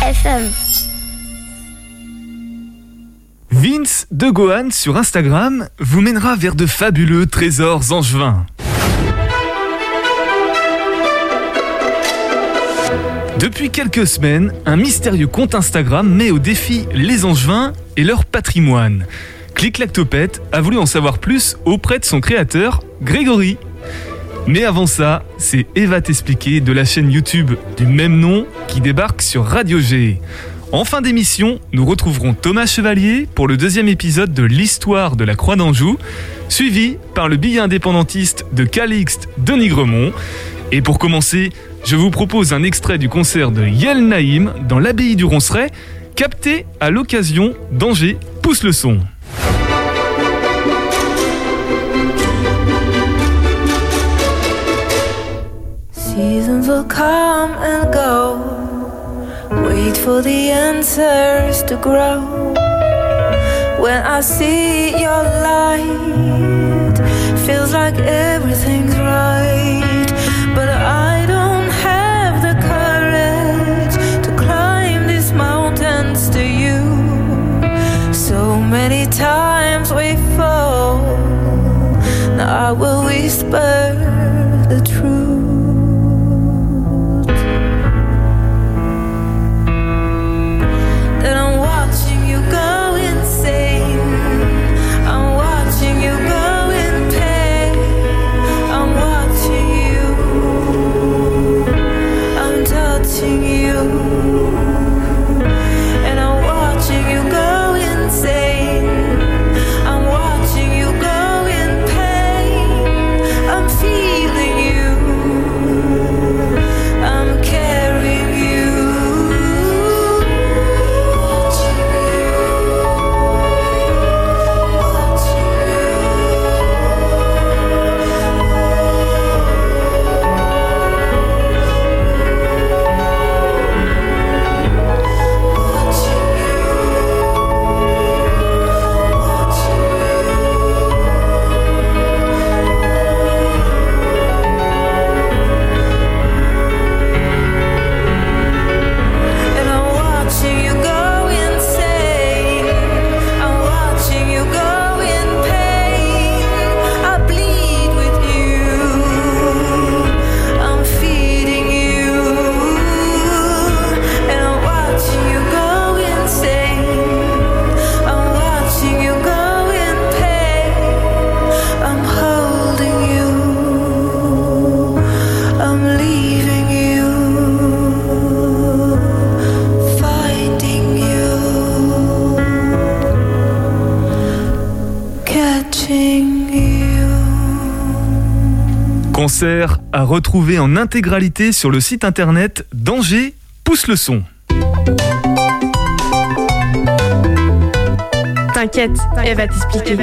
FM. Vince de Gohan sur Instagram vous mènera vers de fabuleux trésors angevins. Depuis quelques semaines, un mystérieux compte Instagram met au défi les Angevins et leur patrimoine. Clic-Clac-Topette a voulu en savoir plus auprès de son créateur, Grégory. Mais avant ça, c'est Eva t'expliquer de la chaîne YouTube du même nom qui débarque sur Radio G. En fin d'émission, nous retrouverons Thomas Chevalier pour le 2e épisode de l'histoire de la Croix d'Anjou, suivi par le billet indépendantiste de Calixte de Nigremont. Et pour commencer, je vous propose un extrait du concert de Yel Naïm dans l'abbaye du Ronceret, capté à l'occasion d'Angers Pousse le son. Seasons will come and go. Wait for the answers to grow. When I see your light, feels like everything's right. But I don't have the courage to climb these mountains to you. So many times we fall. Now I will whisper the truth. Concert à retrouver en intégralité sur le site internet d'Angers Pousse le son. T'inquiète, elle va t'expliquer.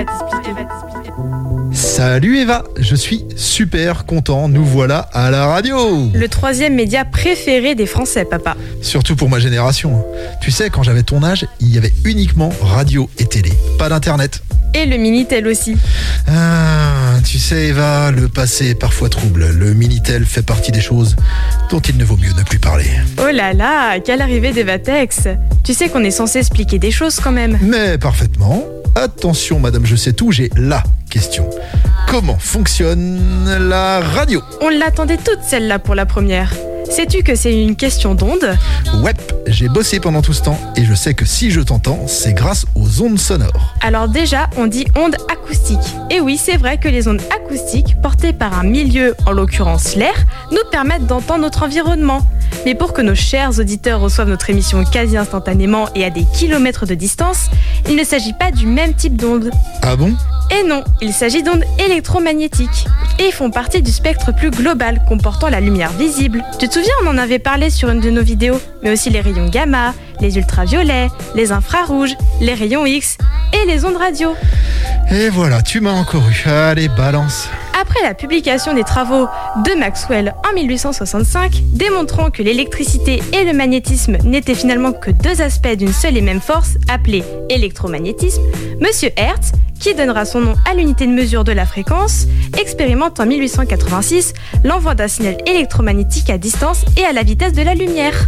Salut Eva, je suis super content, nous voilà à la radio. Le 3e média préféré des Français, papa. Surtout pour ma génération. Tu sais, quand j'avais ton âge, il y avait uniquement radio et télé, pas d'internet. Et le Minitel aussi. Tu sais Eva, le passé est parfois trouble. Le Minitel fait partie des choses dont il ne vaut mieux ne plus parler. Oh là là, quelle arrivée d'Evatex. Tu sais qu'on est censé expliquer des choses quand même. Mais parfaitement. Attention madame, je sais tout, j'ai la question. Comment fonctionne la radio ? On l'attendait toute celle-là pour la première. Sais-tu que c'est une question d'onde ? Ouais, j'ai bossé pendant tout ce temps et je sais que si je t'entends, c'est grâce aux ondes sonores. Alors déjà, on dit ondes acoustiques. Et oui, c'est vrai que les ondes acoustiques, portées par un milieu, en l'occurrence l'air, nous permettent d'entendre notre environnement. Mais pour que nos chers auditeurs reçoivent notre émission quasi instantanément et à des kilomètres de distance, il ne s'agit pas du même type d'ondes. Ah bon ? Et non, il s'agit d'ondes électromagnétiques. Et ils font partie du spectre plus global comportant la lumière visible. Tu te souviens, on en avait parlé sur une de nos vidéos, mais aussi les rayons gamma, les ultraviolets, les infrarouges, les rayons X et les ondes radio. Et voilà, tu m'as encore eu. Allez, balance. Après la publication des travaux de Maxwell en 1865, démontrant que l'électricité et le magnétisme n'étaient finalement que deux aspects d'une seule et même force, appelée électromagnétisme, Monsieur Hertz, qui donnera son nom à l'unité de mesure de la fréquence, expérimente en 1886 l'envoi d'un signal électromagnétique à distance et à la vitesse de la lumière.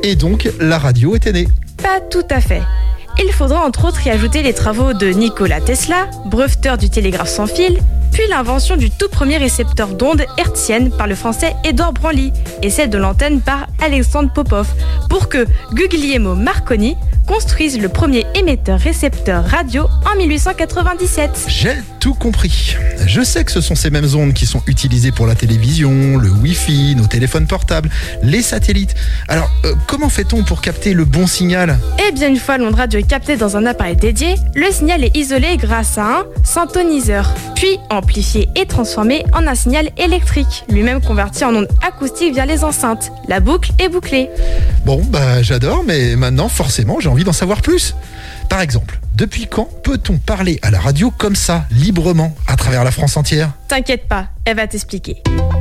Et donc, la radio était née. Pas tout à fait. Il faudra entre autres y ajouter les travaux de Nikola Tesla, breveteur du télégraphe sans fil, puis l'invention du tout premier récepteur d'ondes hertziennes par le français Édouard Branly et celle de l'antenne par Alexandre Popov, pour que Guglielmo Marconi construise le premier émetteur-récepteur radio en 1897. J'ai tout compris. Je sais que ce sont ces mêmes ondes qui sont utilisées pour la télévision, le Wi-Fi, nos téléphones portables, les satellites. Alors, comment fait-on pour capter le bon signal ? Eh bien, une fois l'onde radio captée dans un appareil dédié, le signal est isolé grâce à un synthoniseur, puis amplifié et transformé en un signal électrique, lui-même converti en onde acoustique via les enceintes. La boucle est bouclée. Bon, j'adore, mais maintenant, forcément, j'ai envie d'en savoir plus. Par exemple, depuis quand peut-on parler à la radio comme ça, librement, à travers la France entière ? T'inquiète pas, elle va t'expliquer.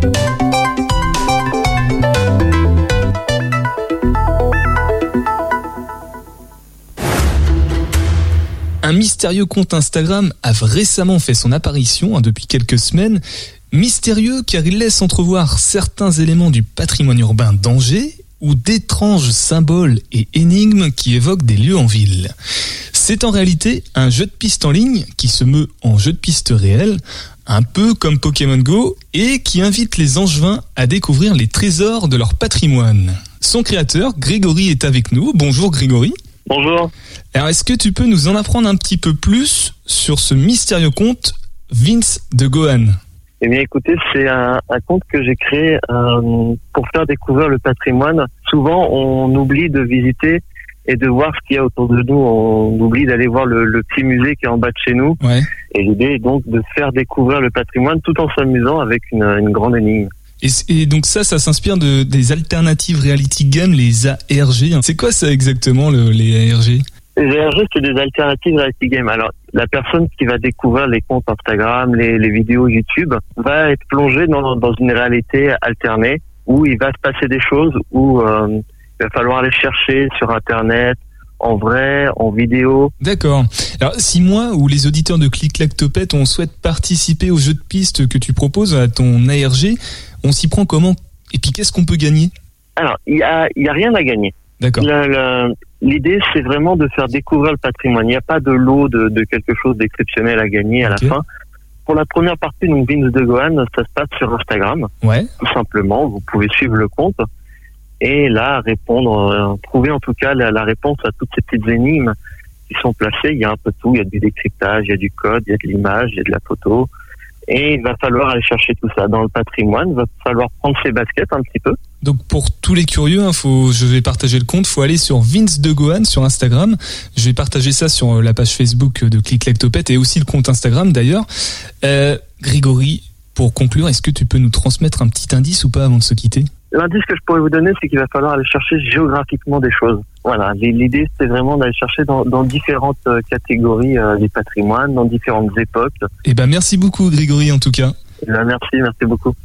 Un mystérieux compte Instagram a récemment fait son apparition depuis quelques semaines. Mystérieux car il laisse entrevoir certains éléments du patrimoine urbain d'Angers ou d'étranges symboles et énigmes qui évoquent des lieux en ville. C'est en réalité un jeu de piste en ligne qui se meut en jeu de piste réel, un peu comme Pokémon Go, et qui invite les Angevins à découvrir les trésors de leur patrimoine. Son créateur, Grégory, est avec nous. Bonjour Grégory. Bonjour. Alors, est-ce que tu peux nous en apprendre un petit peu plus sur ce mystérieux conte Vince de Gohan ? Eh bien, écoutez, c'est un conte que j'ai créé pour faire découvrir le patrimoine. Souvent, on oublie de visiter et de voir ce qu'il y a autour de nous. On oublie d'aller voir le petit musée qui est en bas de chez nous. Ouais. Et l'idée est donc de faire découvrir le patrimoine tout en s'amusant avec une grande énigme. Et donc ça s'inspire des Alternative Reality Games, les ARG. C'est quoi ça exactement, les ARG ? Les ARG, c'est des Alternative Reality Games. Alors, la personne qui va découvrir les comptes Instagram, les vidéos YouTube, va être plongée dans une réalité alternée où il va se passer des choses, où il va falloir aller chercher sur Internet, en vrai, en vidéo. D'accord. Alors, si moi ou les auditeurs de Clic Clac Topette, on souhaite participer au jeu de piste que tu proposes à ton ARG, on s'y prend comment ? Et puis, qu'est-ce qu'on peut gagner ? Alors, il y a rien à gagner. D'accord. L'idée, c'est vraiment de faire découvrir le patrimoine. Il n'y a pas de lot de quelque chose d'exceptionnel à gagner à la fin. Pour la première partie, donc Vince de Gohan, ça se passe sur Instagram. Ouais. Tout simplement, vous pouvez suivre le compte et là trouver en tout cas la réponse à toutes ces petites énigmes qui sont placées. Il y a un peu de tout, il y a du décryptage, il y a du code, il y a de l'image, il y a de la photo. Et il va falloir aller chercher tout ça dans le patrimoine. Il va falloir prendre ses baskets un petit peu. Donc pour tous les curieux, je vais partager le compte. Il faut aller sur Vince de Gohan sur Instagram. Je vais partager ça sur la page Facebook de Clic Clac Topette et aussi le compte Instagram d'ailleurs. Grégory, pour conclure, est-ce que tu peux nous transmettre un petit indice ou pas avant de se quitter ? L'indice que je pourrais vous donner, c'est qu'il va falloir aller chercher géographiquement des choses. Voilà, l'idée, c'est vraiment d'aller chercher dans différentes catégories des patrimoines, dans différentes époques. Eh ben, merci beaucoup, Grégory, en tout cas. Merci beaucoup.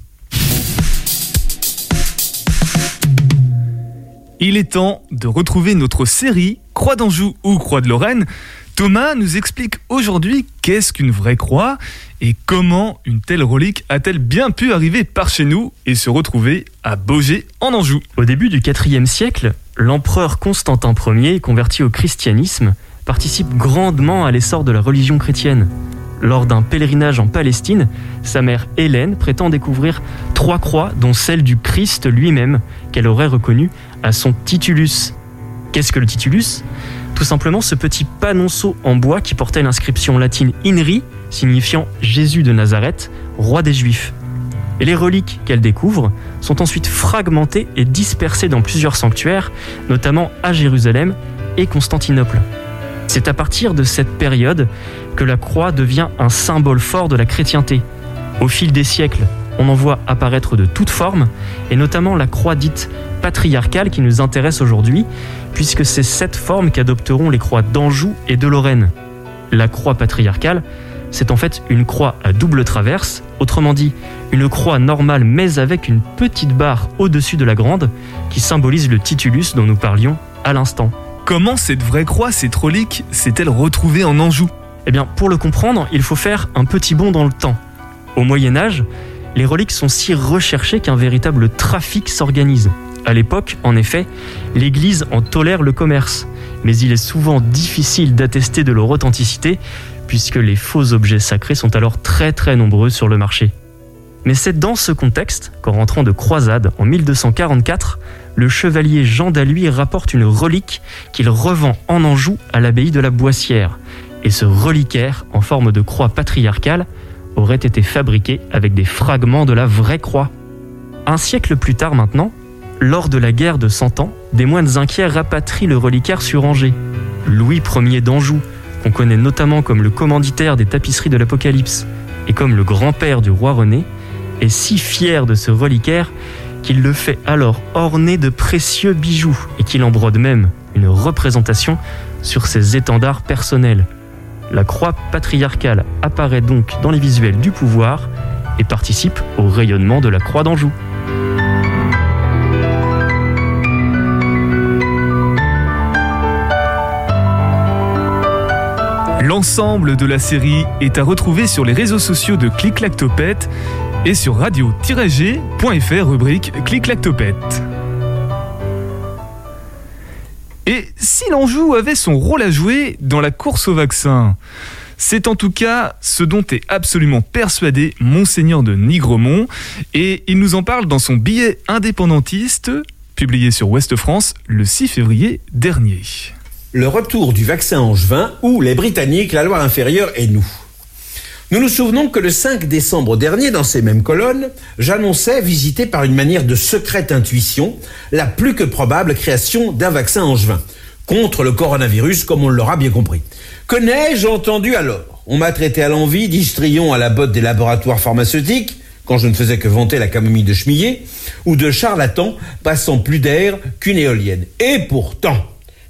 Il est temps de retrouver notre série Croix d'Anjou ou Croix de Lorraine. Thomas nous explique aujourd'hui qu'est-ce qu'une vraie croix et comment une telle relique a-t-elle bien pu arriver par chez nous et se retrouver à Baugé en Anjou. Au début du IVe siècle, l'empereur Constantin Ier, converti au christianisme, participe grandement à l'essor de la religion chrétienne. Lors d'un pèlerinage en Palestine, sa mère Hélène prétend découvrir 3 croix, dont celle du Christ lui-même, qu'elle aurait reconnue à son titulus. Qu'est-ce que le titulus ? Tout simplement ce petit panonceau en bois qui portait l'inscription latine INRI, signifiant Jésus de Nazareth, roi des Juifs. Et les reliques qu'elle découvre sont ensuite fragmentées et dispersées dans plusieurs sanctuaires, notamment à Jérusalem et Constantinople. C'est à partir de cette période que la croix devient un symbole fort de la chrétienté. Au fil des siècles, on en voit apparaître de toutes formes, et notamment la croix dite patriarcale qui nous intéresse aujourd'hui, puisque c'est cette forme qu'adopteront les croix d'Anjou et de Lorraine. La croix patriarcale, c'est en fait une croix à double traverse, autrement dit, une croix normale mais avec une petite barre au-dessus de la grande, qui symbolise le titulus dont nous parlions à l'instant. Comment cette vraie croix, cette relique, s'est-elle retrouvée en Anjou ? Eh bien, pour le comprendre, il faut faire un petit bond dans le temps. Au Moyen-Âge, les reliques sont si recherchées qu'un véritable trafic s'organise. À l'époque, en effet, l'Église en tolère le commerce, mais il est souvent difficile d'attester de leur authenticité puisque les faux objets sacrés sont alors très très nombreux sur le marché. Mais c'est dans ce contexte qu'en rentrant de croisade en 1244, le chevalier Jean d'Alluy rapporte une relique qu'il revend en Anjou à l'abbaye de la Boissière. Et ce reliquaire, en forme de croix patriarcale, aurait été fabriqué avec des fragments de la vraie croix. Un siècle plus tard maintenant, lors de la guerre de 100 ans, des moines inquiets rapatrient le reliquaire sur Angers. Louis Ier d'Anjou, qu'on connaît notamment comme le commanditaire des tapisseries de l'Apocalypse et comme le grand-père du roi René, est si fier de ce reliquaire qu'il le fait alors orner de précieux bijoux et qu'il en brode même une représentation sur ses étendards personnels. La croix patriarcale apparaît donc dans les visuels du pouvoir et participe au rayonnement de la croix d'Anjou. L'ensemble de la série est à retrouver sur les réseaux sociaux de Clic-Clac-Topette et sur radio-g.fr rubrique Clic-Clac-Topette. Et si l'Anjou avait son rôle à jouer dans la course au vaccin ? C'est en tout cas ce dont est absolument persuadé Monseigneur de Nigremont, et il nous en parle dans son billet indépendantiste, publié sur Ouest France le 6 février dernier. Le retour du vaccin angevin, ou les Britanniques, la Loire-Inférieure et nous. Nous nous souvenons que le 5 décembre dernier, dans ces mêmes colonnes, j'annonçais, visité par une manière de secrète intuition, la plus que probable création d'un vaccin angevin, contre le coronavirus, comme on l'aura bien compris. Que n'ai-je entendu alors ? On m'a traité à l'envi d'histrion à la botte des laboratoires pharmaceutiques, quand je ne faisais que vanter la camomille de Schmillet, ou de charlatan passant plus d'air qu'une éolienne. Et pourtant...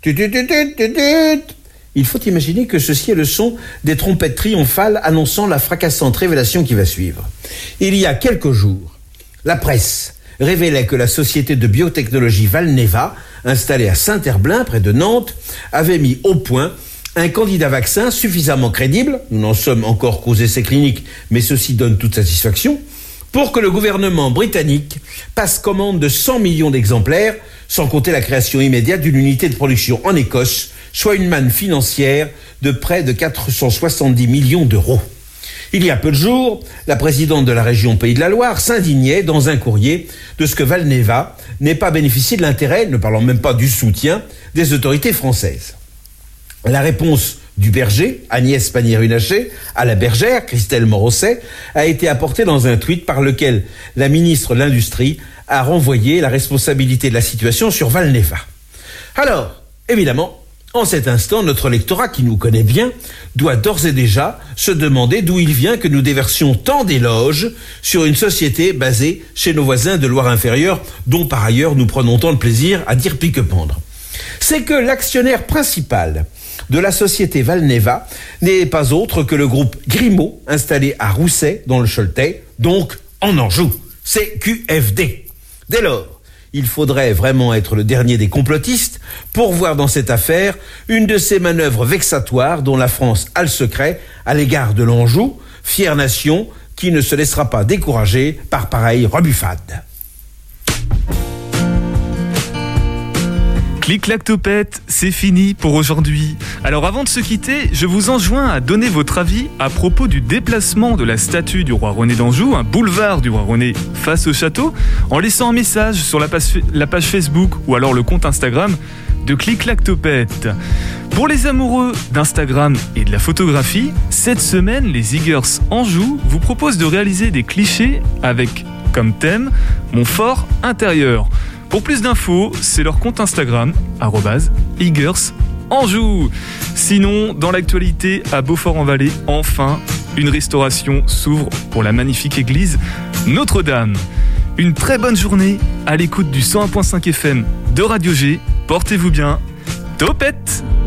Il faut imaginer que ceci est le son des trompettes triomphales annonçant la fracassante révélation qui va suivre. Il y a quelques jours, la presse révélait que la société de biotechnologie Valneva, installée à Saint-Herblain, près de Nantes, avait mis au point un candidat vaccin suffisamment crédible, nous n'en sommes encore qu'aux essais cliniques, mais ceci donne toute satisfaction, pour que le gouvernement britannique passe commande de 100 millions d'exemplaires, sans compter la création immédiate d'une unité de production en Écosse, soit une manne financière de près de 470 millions d'euros. Il y a peu de jours, la présidente de la région Pays de la Loire s'indignait dans un courrier de ce que Valneva n'ait pas bénéficié de l'intérêt, ne parlons même pas du soutien, des autorités françaises. La réponse du berger, Agnès Pannier-Runacher, à la bergère, Christelle Morosset, a été apportée dans un tweet par lequel la ministre de l'Industrie a renvoyé la responsabilité de la situation sur Valneva. Alors, évidemment, en cet instant, notre lectorat, qui nous connaît bien, doit d'ores et déjà se demander d'où il vient que nous déversions tant d'éloges sur une société basée chez nos voisins de Loire-Inférieure, dont par ailleurs nous prenons tant de plaisir à dire pique-pendre. C'est que l'actionnaire principal de la société Valneva n'est pas autre que le groupe Grimaud, installé à Rousset, dans le Choletais, donc en Anjou. C'est QFD. Dès lors, il faudrait vraiment être le dernier des complotistes pour voir dans cette affaire une de ces manœuvres vexatoires dont la France a le secret à l'égard de l'Anjou, fière nation qui ne se laissera pas décourager par pareille rebuffade. Clic-Clac-Topette, c'est fini pour aujourd'hui. Alors avant de se quitter, je vous enjoins à donner votre avis à propos du déplacement de la statue du roi René d'Anjou, un boulevard du roi René face au château, en laissant un message sur la page Facebook ou alors le compte Instagram de Clic-Clac-Topette. Pour les amoureux d'Instagram et de la photographie, cette semaine, les Eagers Anjou vous proposent de réaliser des clichés avec comme thème mon fort intérieur. Pour plus d'infos, c'est leur compte Instagram, @EagersAnjou. Sinon, dans l'actualité, à Beaufort-en-Vallée, enfin, une restauration s'ouvre pour la magnifique église Notre-Dame. Une très bonne journée à l'écoute du 101.5 FM de Radio G. Portez-vous bien. Topette!